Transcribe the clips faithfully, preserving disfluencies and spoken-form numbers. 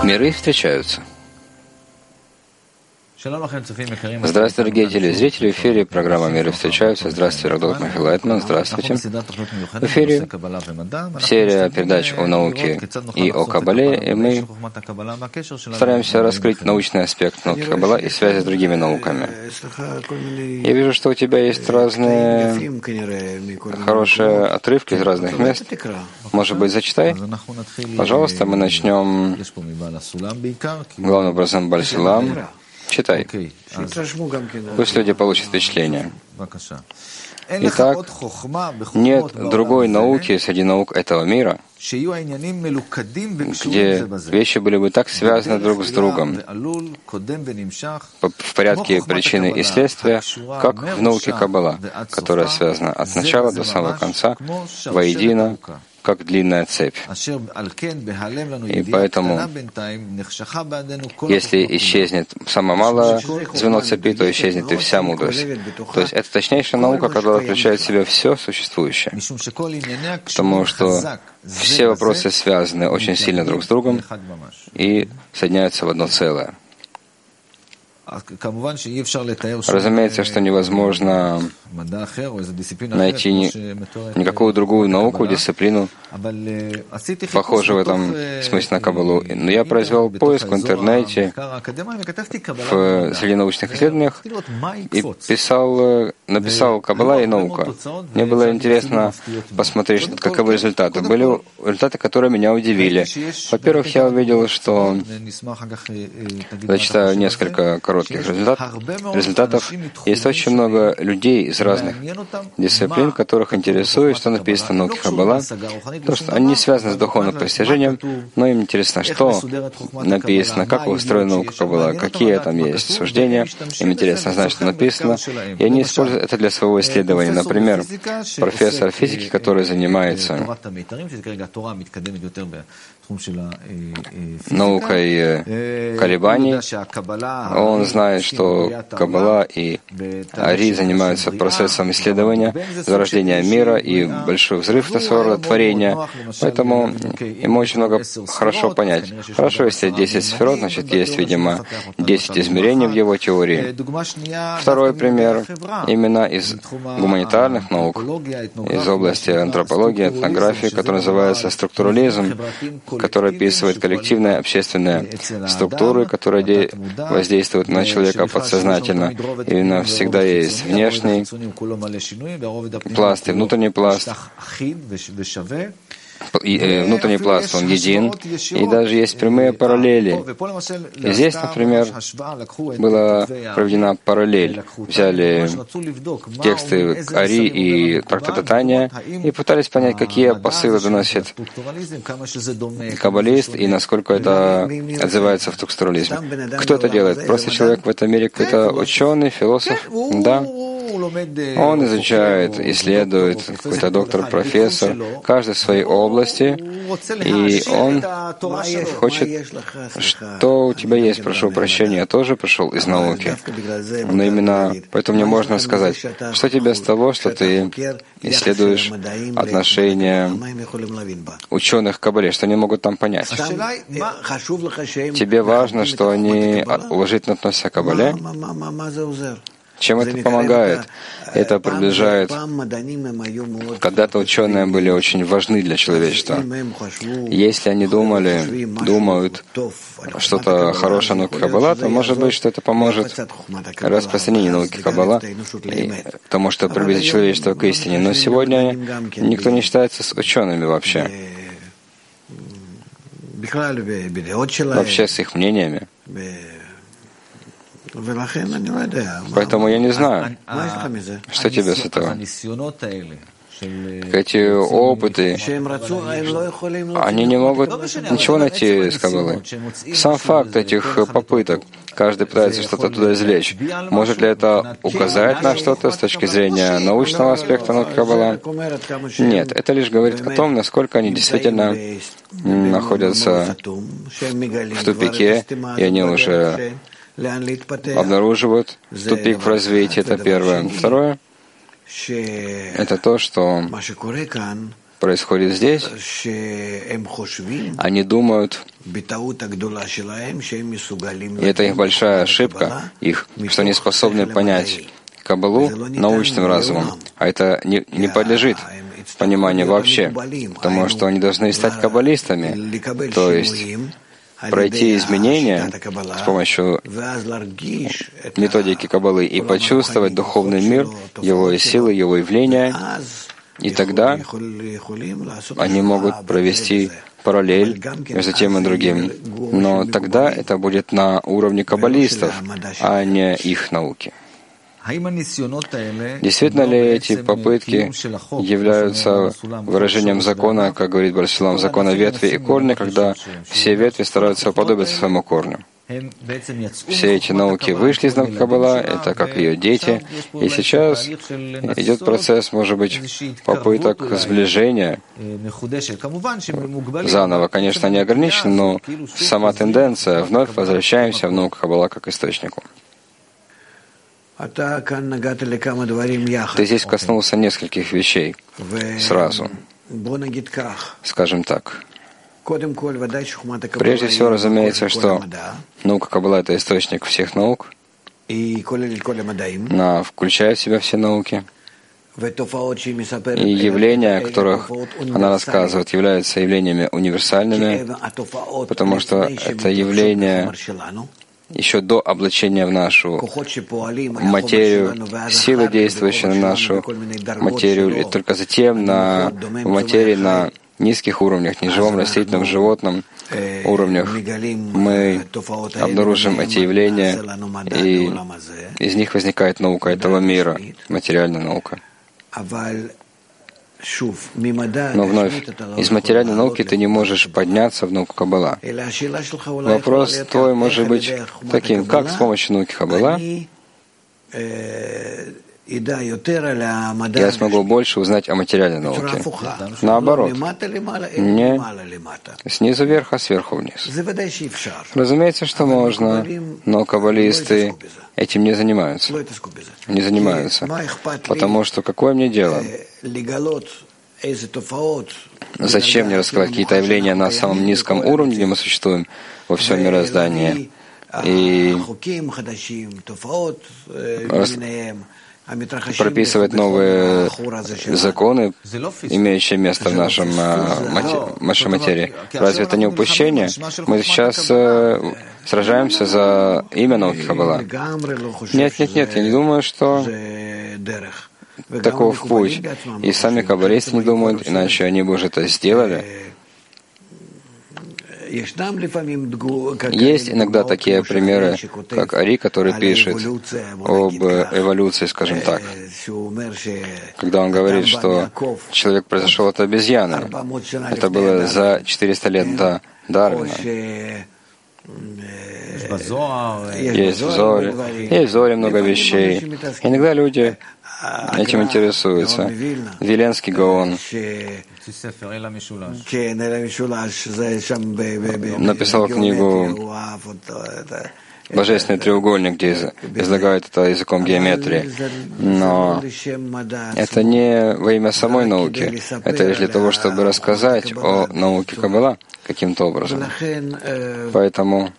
Миры встречаются. Здравствуйте, дорогие телезрители. В эфире программа «Миры встречаются». Здравствуйте, Рагдот Михаил Лайтман. Здравствуйте. В эфире серия передач о науке и о Каббале, и мы стараемся раскрыть научный аспект науки Каббала и связи с другими науками. Я вижу, что у тебя есть разные хорошие отрывки из разных мест. Может быть, зачитай? Пожалуйста, мы начнем главным образом Бааль Сулам. Читай. Пусть люди получат впечатление. Итак, нет другой науки среди наук этого мира, где вещи были бы так связаны друг с другом в порядке причины и следствия, как в науке Каббала, которая связана от начала до самого конца, воедино, как длинная цепь. И поэтому, если исчезнет самое малое звено цепи, то исчезнет и вся мудрость. То есть это точнейшая наука, которая включает в себя все существующее. Потому что все вопросы связаны очень сильно друг с другом и соединяются в одно целое. Разумеется, что невозможно найти ни, никакую другую науку, дисциплину, похожую в этом смысле на Каббалу. Но я произвел поиск в интернете, в, среди научных исследованиях, и писал, написал «Каббала и наука». Мне было интересно посмотреть, каковы результаты. Были результаты, которые меня удивили. Во-первых, я увидел, что... Зачитаю несколько коротких результат, результатов. Есть очень много людей из разных дисциплин, которых интересует, что написано в науке Каббала, потому что они не связаны с духовным постижением, но им интересно, что написано, как устроена наука Каббала, какие там есть суждения, им интересно знать, что написано, и они используют это для своего исследования. Например, профессор физики, который занимается наукой колебаний, он знает, что Каббала и Ари занимаются процессом исследования, зарождения мира и большой взрыв на своего рода творения, поэтому ему очень много хорошо понять. Хорошо, если десять сферот, значит, есть, видимо, десять измерений в его теории. Второй пример именно из гуманитарных наук, из области антропологии, этнографии, который называется структурализм, который описывает коллективные общественные структуры, которые воздействуют на человека подсознательно. Именно всегда есть внешний пласт и внутренний пласт. И, э, внутренний пласт, он един, и даже есть прямые параллели. И здесь, например, была проведена параллель. Взяли тексты Ари и трактата Таня и пытались понять, какие посылы доносит каббалист и насколько это отзывается в структурализме. Кто это делает? Просто человек в этом мире, какой-то ученый, философ? Да. Он изучает, исследует, какой-то доктор, профессор, каждый в своей области, и он хочет, что у тебя есть, прошу прощения, я тоже пришел из науки. Но именно поэтому мне можно сказать, что тебе с того, что ты исследуешь отношения ученых к Каббале, что они могут там понять. Тебе важно, что они уважительно относятся к Каббале. Чем это помогает? Это приближает. Когда-то ученые были очень важны для человечества. Если они думали, думают что-то хорошее о науке Каббала, то может быть, что это поможет распространению науки Каббала, потому что приблизит человечество к истине. Но сегодня никто не считается с учеными вообще. Вообще с их мнениями. Поэтому я не знаю, что тебе с этого. Эти опыты, они не могут ничего найти из Каббалы. Сам факт этих попыток, каждый пытается что-то оттуда извлечь. Может ли это указать на что-то с точки зрения научного аспекта науки Каббала? Нет, это лишь говорит о том, насколько они действительно находятся в тупике, и они уже обнаруживают тупик в развитии. Это первое. Второе — это то, что происходит здесь, они думают, и это их большая ошибка, их, что они способны понять Каббалу научным разумом, а это не, не подлежит пониманию вообще, потому что они должны стать каббалистами, то есть пройти изменения с помощью методики Каббалы и почувствовать духовный мир, его силы, его явления, и тогда они могут провести параллель между тем и другим. Но тогда это будет на уровне каббалистов, а не их науки. Действительно ли эти попытки являются выражением закона, как говорит Бар-Сулам, закона ветви и корня, когда все ветви стараются уподобиться своему корню? Все эти науки вышли из науки Каббала, это как ее дети, и сейчас идет процесс, может быть, попыток сближения заново. Конечно, не ограничен, но сама тенденция, вновь возвращаемся в науку Каббала как источнику. Ты здесь коснулся нескольких вещей сразу. Скажем так. Прежде всего, разумеется, что наука Каббала — это источник всех наук, она включает в себя все науки, и явления, о которых она рассказывает, являются явлениями универсальными, потому что это явление еще до облачения в нашу материю, силы, действующие на нашу материю, и только затем на в материи на низких уровнях, неживом, растительном, животном уровнях мы обнаружим эти явления, и из них возникает наука этого мира, материальная наука. Но вновь, из материальной науки ты не можешь подняться в науку Каббала. Вопрос твой может быть таким: как с помощью науки Каббала я смогу больше узнать о материальной науке? Наоборот, не снизу вверх, а сверху вниз. Разумеется, что можно, но каббалисты этим не занимаются. Не занимаются. Потому что какое мне дело? Зачем мне раскрывать какие-то явления на самом низком уровне, где мы существуем во всем мироздании, и прописывать новые законы, имеющие место в нашем, в нашей материи? Разве это не упущение? Мы сейчас э, сражаемся за имя науки Каббала. Нет, нет, нет, я не думаю, что таков путь. И сами каббалисты не думают, иначе они бы уже это сделали. Есть иногда такие примеры, как Ари, который пишет об эволюции, скажем так, когда он говорит, что человек произошел от обезьяны. Это было за четыреста лет до Дарвина. Есть в Зоре, есть в Зоре много вещей. Иногда люди этим интересуются. Виленский Гаон написал книгу «Божественный треугольник», где излагает это языком геометрии. Но это не во имя самой науки. Это лишь для того, чтобы рассказать о науке Каббала каким-то образом. Поэтому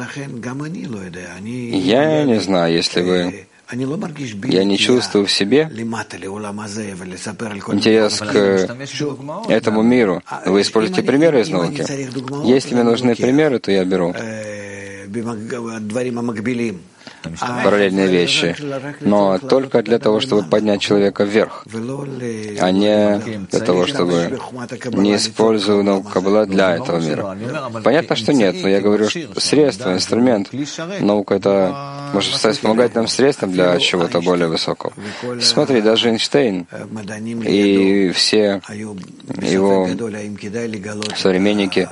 я не знаю, если вы... Я не чувствую в себе интерес к этому миру. Вы используете примеры из науки. Если мне нужны примеры, то я беру параллельные вещи, но только для того, чтобы поднять человека вверх, а не для того, чтобы не использую науку Каббала для этого мира. Понятно, что нет, но я говорю, что средство, инструмент. Наука — это может стать помогательным средством для чего-то более высокого. Смотри, даже Эйнштейн и все его современники,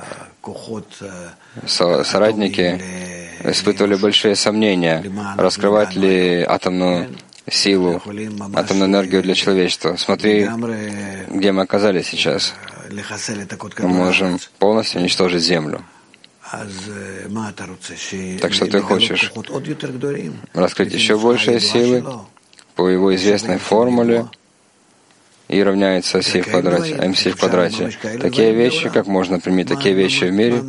соратники испытывали большие сомнения, раскрывать ли атомную силу, атомную энергию для человечества. Смотри, где мы оказались сейчас. Мы можем полностью уничтожить Землю. Так что ты хочешь раскрыть еще большие силы по его известной формуле, и равняется си в квадрате, mc в квадрате. Такие вещи, как можно применить такие вещи в мире,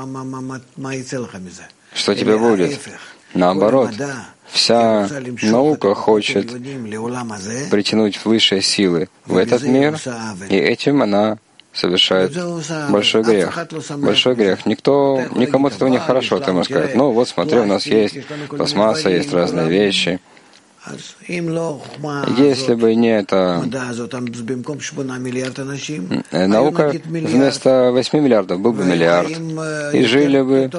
что тебе будет? Наоборот, вся наука хочет притянуть высшие силы в этот мир, и этим она совершает большой грех. Большой грех. Никто, никому от этого не хорошо. Ты можешь сказать, ну вот смотри, у нас есть пластмасса, есть разные вещи. Если бы не эта наука, вместо восьми миллиардов был бы миллиард. И жили бы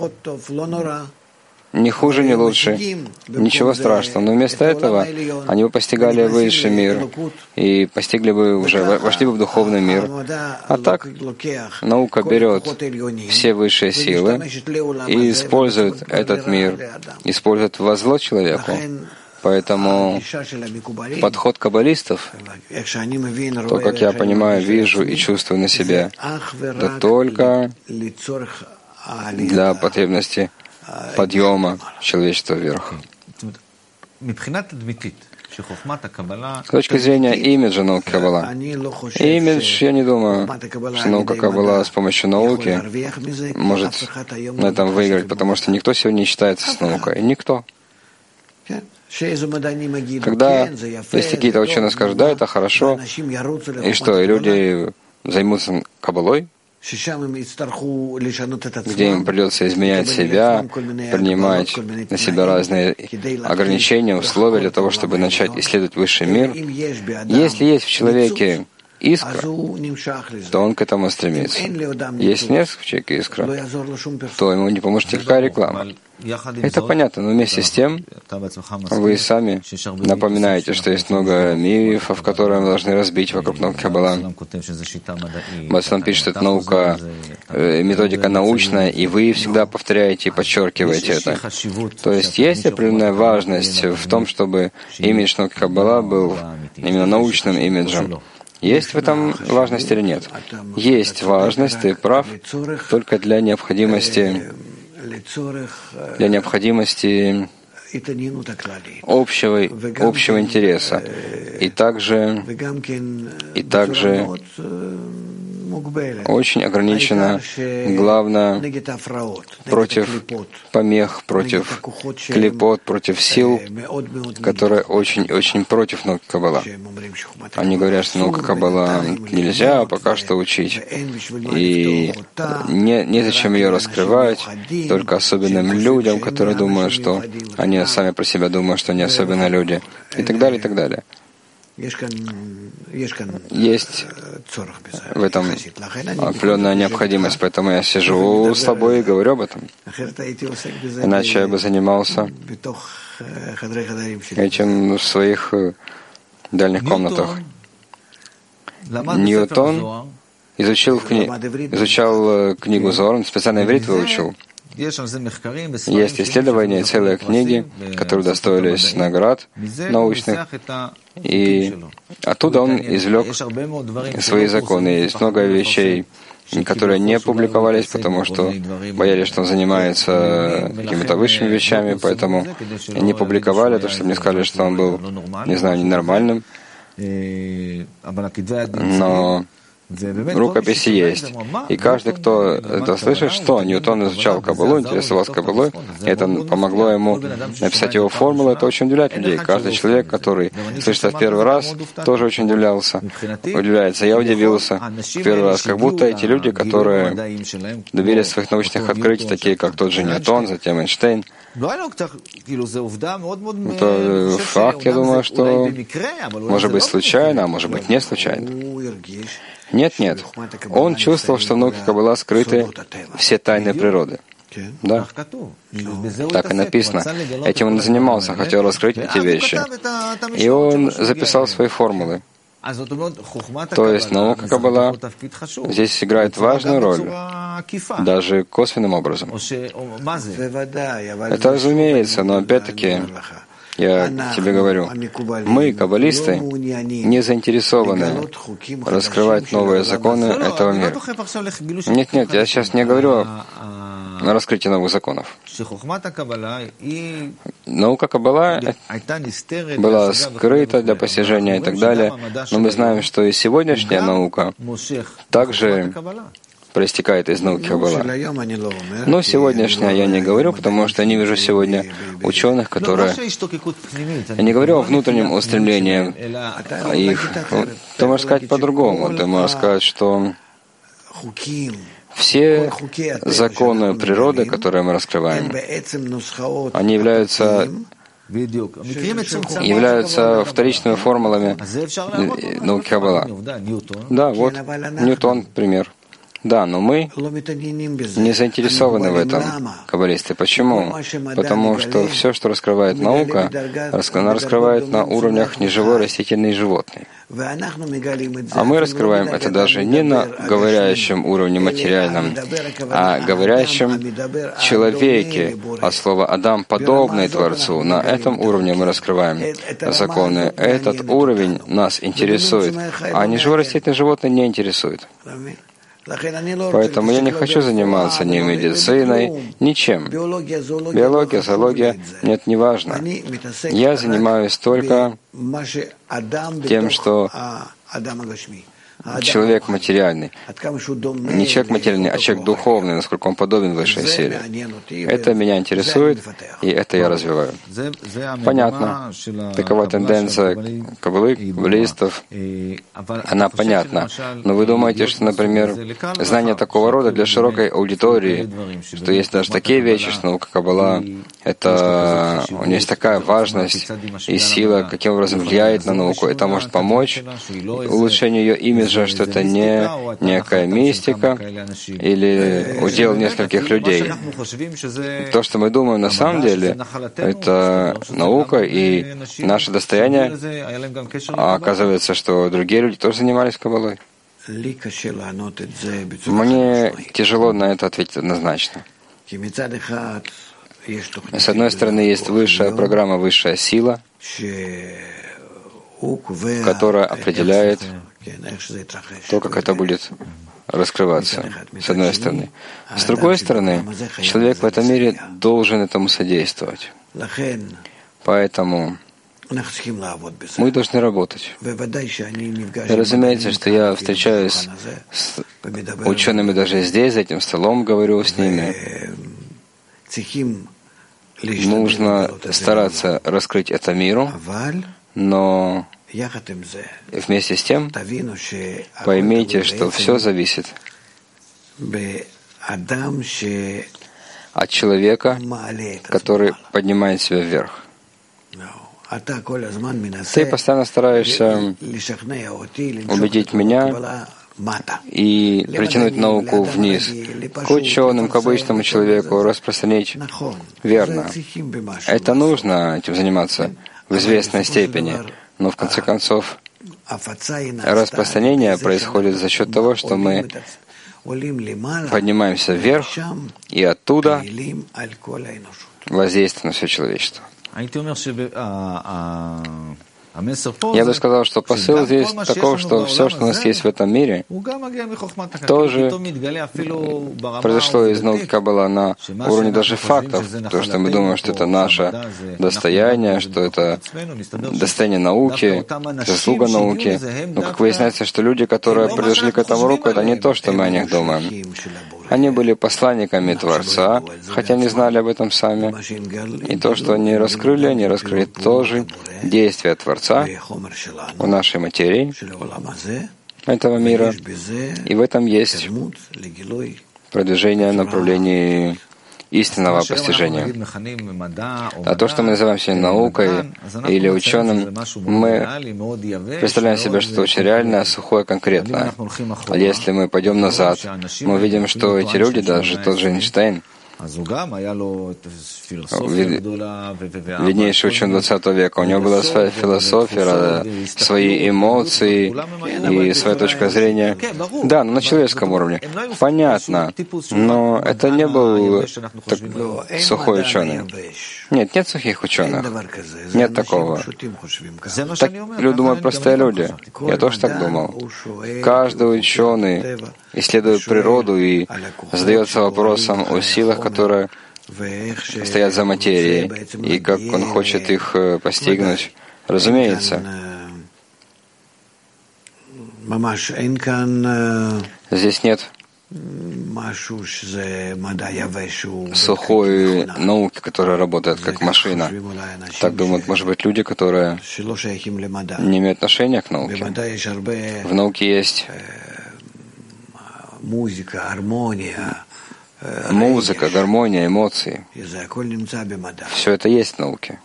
ни хуже, ни лучше, ничего страшного. Но вместо этого они бы постигали высший мир и постигли бы уже, вошли бы в духовный мир. А так наука берет все высшие силы и использует этот мир, использует во зло человеку. Поэтому подход каббалистов, то, как я понимаю, вижу и чувствую на себе, это только для потребности подъема человечества вверх. С точки зрения имиджа науки Каббала, имидж, я не думаю, что наука Каббала с помощью науки может на этом выиграть, потому что никто сегодня не считается с наукой. Никто. Когда есть какие-то ученые скажут, да, это хорошо, и что, и люди займутся Каббалой, где им придется изменять себя, принимать на себя разные ограничения, условия для того, чтобы начать исследовать высший мир. Если есть в человеке искра, то он к этому стремится. Если нет в человеке искра, то ему не поможет никакая реклама. Это понятно, но вместе с тем вы сами напоминаете, что есть много мифов, которые мы должны разбить вокруг науки Каббала. Баслам пишет, что это наука, методика научная, и вы всегда повторяете и подчеркиваете это. То есть есть определенная важность в том, чтобы имидж науки Каббала был именно научным имиджем. Есть в этом важность или нет? Есть важность, ты прав, только для необходимости, для необходимости общего, общего интереса. И также, и также очень ограничено, главное, против помех, против клепот, против сил, которые очень-очень против науки Каббала. Они говорят, что наука Каббала нельзя пока что учить, и не, незачем ее раскрывать, только особенным людям, которые думают, что они сами про себя думают, что они особенные люди, и так далее, и так далее. Есть в этом определенная необходимость, поэтому я сижу с тобой и говорю об этом. Иначе я бы занимался этим в своих дальних комнатах. Ньютон изучил, кни... изучал книгу Зоар, он специально иврит выучил. Есть исследования, целые книги, которые удостоились наград научных, и оттуда он извлек свои законы. Есть много вещей, которые не публиковались, потому что боялись, что он занимается какими-то высшими вещами, поэтому не публиковали, то, чтобы не сказали, что он был, не знаю, ненормальным. Но рукописи есть. И каждый, кто это слышит, что Ньютон изучал Каббалу, интересовался Каббалой, это помогло ему написать его формулу, это очень удивляет людей. Каждый человек, который слышит это в первый раз, тоже очень удивлялся, удивляется. Я удивился в первый раз, как будто эти люди, которые добились своих научных открытий, такие как тот же Ньютон, затем Эйнштейн, это факт, я думаю, что может быть случайно, а может быть не случайно. Нет, нет. Он чувствовал, что в науке Каббала скрыты все тайны природы. Да. Так и написано. Этим он занимался, хотел раскрыть эти вещи. И он записал свои формулы. То есть наука Каббала здесь играет важную роль, даже косвенным образом. Это разумеется, но опять-таки, я тебе говорю, мы, каббалисты, не заинтересованы раскрывать новые законы этого мира. Нет, нет, я сейчас не говорю раскрытия новых законов. Наука Каббала была скрыта для постижения и так далее, но мы знаем, что и сегодняшняя наука также проистекает из науки Каббала. Но сегодняшняя я не говорю, потому что я не вижу сегодня ученых, которые... Я не говорю о внутреннем устремлении их. Ты можешь сказать по-другому. Ты можешь сказать, что все законы природы, которые мы раскрываем, они являются являются вторичными формулами науки Каббала. Да, вот Ньютон, пример. Да, но мы не заинтересованы в этом, каббалисты. Почему? Потому что все, что раскрывает наука, она раскрывает на уровнях неживой, растительной и животной. А мы раскрываем это даже не на говорящем уровне материальном, а говорящем человеке, от слова «Адам» подобный Творцу. На этом уровне мы раскрываем законы. Этот уровень нас интересует, а неживой, растительное животное не интересует. Поэтому я не хочу заниматься ни медициной, ничем. Биология, зоология, нет, не важно. Я занимаюсь только тем, что человек материальный. Не человек материальный, а человек духовный, насколько он подобен высшей силе. Это меня интересует, и это я развиваю. Понятно. Такова тенденция каббалы, каббалистов. Она понятна. Но вы думаете, что, например, знание такого рода для широкой аудитории, что есть даже такие вещи, что наука Каббала, это у нее есть такая важность и сила, каким образом влияет на науку, это может помочь улучшению ее имиджа, что это не некая мистика или удел нескольких людей. То, что мы думаем на самом деле, это наука и наше достояние, а оказывается, что другие люди тоже занимались Каббалой. Мне тяжело на это ответить однозначно. С одной стороны, есть высшая программа, высшая сила, которая определяет то, как это будет раскрываться, с одной стороны. С другой стороны, человек в этом мире должен этому содействовать. Поэтому мы должны работать. И разумеется, что я встречаюсь с учеными даже здесь, за этим столом, говорю с ними. Нужно стараться раскрыть это миру, но вместе с тем поймите, что все зависит от человека, который поднимает себя вверх. Ты постоянно стараешься убедить меня и притянуть науку вниз, к ученым, к обычному человеку, распространить. Верно. Это нужно этим заниматься в известной степени. Но в конце концов, распространение происходит за счет того, что мы поднимаемся вверх и оттуда воздействуем на все человечество. Я бы сказал, что посыл здесь таков, что все, что у нас есть в этом мире, тоже произошло из науки Каббала на уровне даже фактов, то, что мы думаем, что это наше достояние, что это достояние науки, заслуга науки. Но как выясняется, что люди, которые приложили к этому руку, это не то, что мы о них думаем. Они были посланниками Творца, хотя не знали об этом сами. И то, что они раскрыли, они раскрыли тоже действие Творца в нашей материи этого мира. И в этом есть продвижение в направлении истинного постижения. А то, что мы называем сегодня наукой или ученым, мы представляем себе что-то очень реальное, сухое, конкретное. А если мы пойдем назад, мы увидим, что эти люди, даже тот же Эйнштейн, виднейший ученый двадцатого века, у него была своя философия, свои эмоции и своя точка зрения. Да, но на человеческом уровне. Понятно, но это не был так, сухой ученый. Нет, нет сухих ученых. Нет такого. Так думают простые люди. Я тоже так думал. Каждый ученый исследует природу и задается вопросом о силах, которые стоят за материей, и как он хочет их постигнуть. Разумеется, здесь нет сухой науки, которая работает как машина. Так думают, может быть, люди, которые не имеют отношения к науке. В науке есть музыка, гармония, эмоции. Все это есть в науке.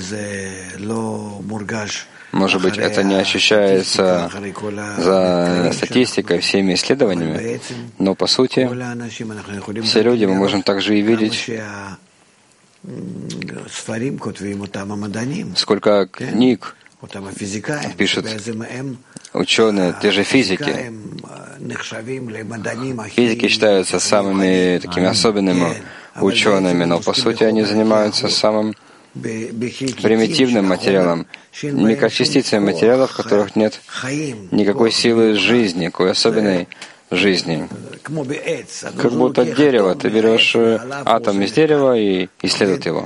Может быть, это не ощущается за статистикой, всеми исследованиями, но по сути все люди мы можем также и видеть, сколько книг пишут ученые, те же физики. Физики считаются самыми такими особенными учеными, но по сути они занимаются самым примитивным материалом, микрочастицами материалов, в которых нет никакой силы жизни, никакой особенной жизни. Как будто дерево. Ты берешь атом из дерева и исследуешь его.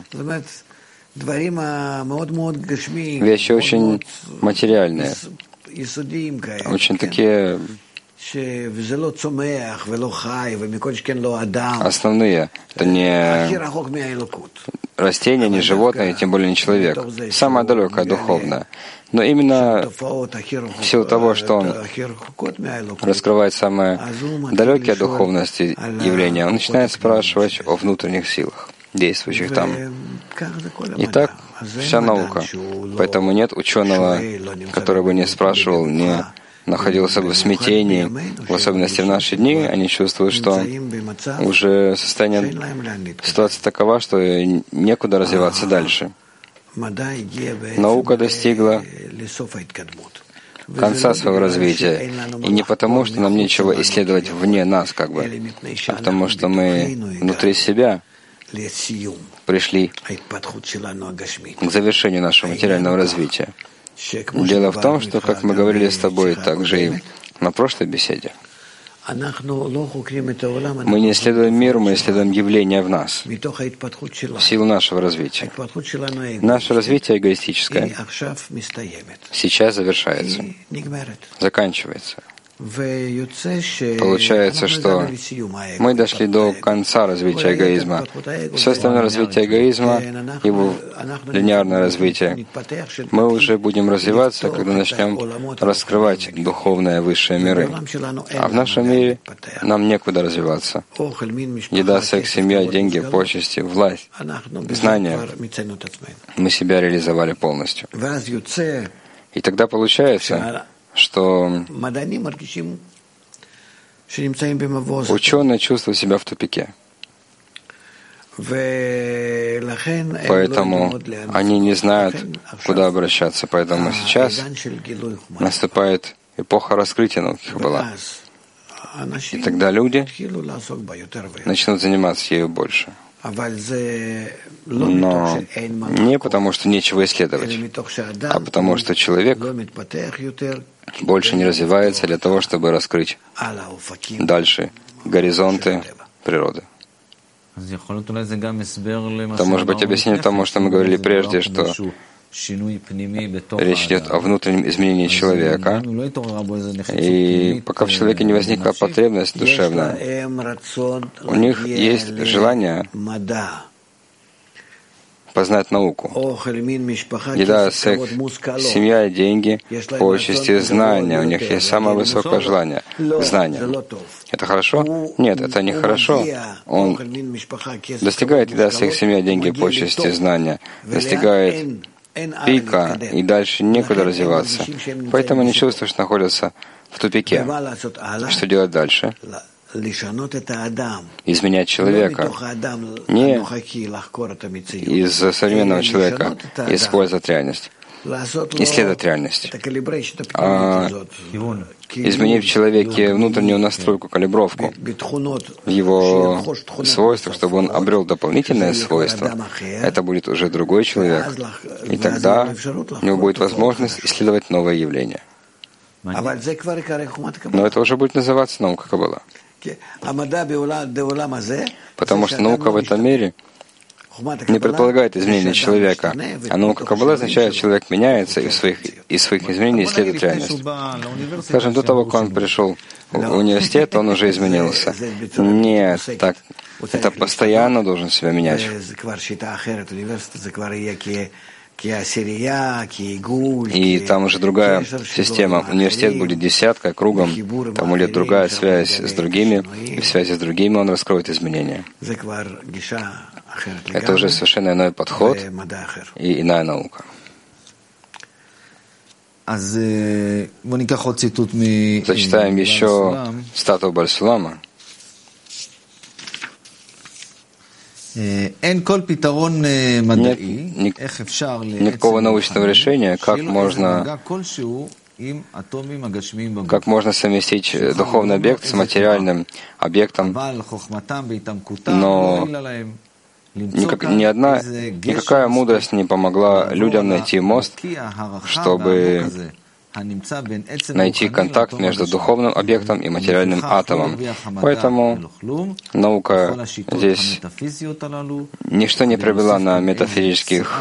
Вещи очень материальные, очень такие основные. Это не растение, не животное, тем более не человек. Самое далекое духовное. Но именно в силу того, что он раскрывает самые далекие от духовности явления, он начинает спрашивать о внутренних силах, действующих там. И так вся наука. Поэтому нет ученого, который бы не спрашивал, не находился бы в смятении, в особенности в наши дни, они чувствуют, что уже состояние, ситуация такова, что некуда развиваться дальше. Наука достигла конца своего развития. И не потому, что нам нечего исследовать вне нас, как бы, а потому что мы внутри себя пришли к завершению нашего материального развития. Дело в том, что, как мы говорили с тобой также и на прошлой беседе, мы не исследуем мир, мы исследуем явления в нас, в силу нашего развития. Наше развитие эгоистическое сейчас завершается, заканчивается. Получается, что мы дошли до конца развития эгоизма. Все остальное развитие эгоизма, его линейное развитие, мы уже будем развиваться, когда начнем раскрывать духовные высшие миры. А в нашем мире нам некуда развиваться. Еда, секс, семья, деньги, почести, власть, знания. Мы себя реализовали полностью. И тогда получается, что ученые чувствуют себя в тупике. Поэтому они не знают, куда обращаться. Поэтому сейчас наступает эпоха раскрытия науки Каббала. И тогда люди начнут заниматься ею больше. Но не потому, что нечего исследовать, а потому, что человек больше не развивается для того, чтобы раскрыть дальше горизонты природы. Это может быть объяснение тому, что мы говорили прежде, что речь идет о внутреннем изменении человека, и пока в человеке не возникла потребность душевная, у них есть желание познать науку. Еда, секс, семья, деньги, почести, знания. У них есть самое высокое желание — знания. Это хорошо? Нет, это не хорошо. Он достигает еда, секс, семья, деньги, почести, знания, достигает пика, и дальше некуда развиваться. Поэтому они чувствуют, что находятся в тупике. Что делать дальше? Изменять человека. Не из современного человека использовать реальность, исследовать реальность, а изменить в человеке внутреннюю настройку, калибровку в его свойствах, чтобы он обрел дополнительное свойство. Это будет уже другой человек. И тогда у него будет возможность исследовать новое явление. Но это уже будет называться наука Каббала. Потому что наука в этом мире не предполагает изменения человека, а наука Каббалы означает, что человек меняется и в своих, из своих изменений исследует реальность. Скажем, до того, как он пришел в университет, он уже изменился. Нет, так, это постоянно должен себя менять. И там уже другая система. Университет будет десяткой, кругом, там будет другая связь с другими, и в связи с другими он раскроет изменения. Это уже совершенно иной подход и иная наука. Зачитаем еще статую Баль-Сулама. Нет никакого научного решения, как можно, как можно совместить духовный объект с материальным объектом, но никак, ни одна, никакая мудрость не помогла людям найти мост, чтобы найти контакт между духовным объектом и материальным атомом. Поэтому наука здесь ничто не привела на метафизических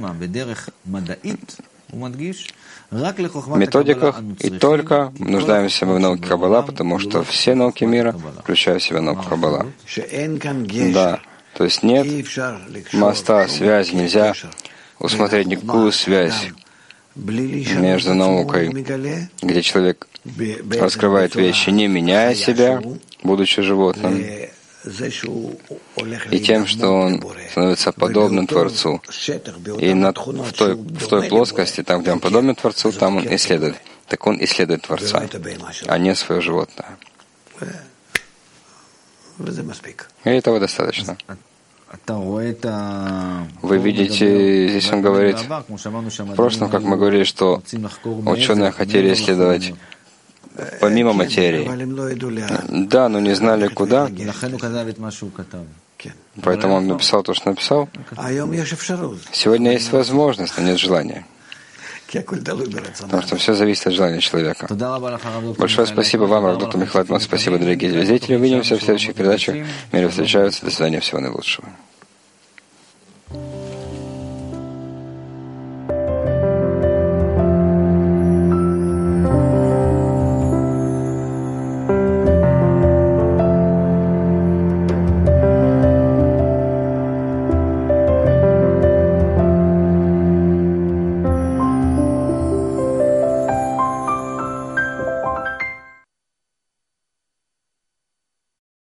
методиках, и только нуждаемся мы в науке Каббала, потому что все науки мира включают в себя науку Каббала. Да, то есть нет моста, связи, нельзя усмотреть никакую связь между наукой, где человек раскрывает вещи, не меняя себя, будучи животным, и тем, что он становится подобным Творцу. И над, в, той, в той плоскости, там, где он подобен Творцу, там он исследует. Так он исследует Творца, а не свое животное. И этого достаточно. Вы видите, здесь он говорит, в прошлом, как мы говорили, что ученые хотели исследовать помимо материи. Да, но не знали куда. Поэтому он написал то, что написал. Сегодня есть возможность, но нет желания. Потому что все зависит от желания человека. Большое спасибо вам, Рав доктор Михаил Лайтман. Спасибо, дорогие зрители. Увидимся в следующих передачах. Миры встречаются. До свидания. Всего наилучшего.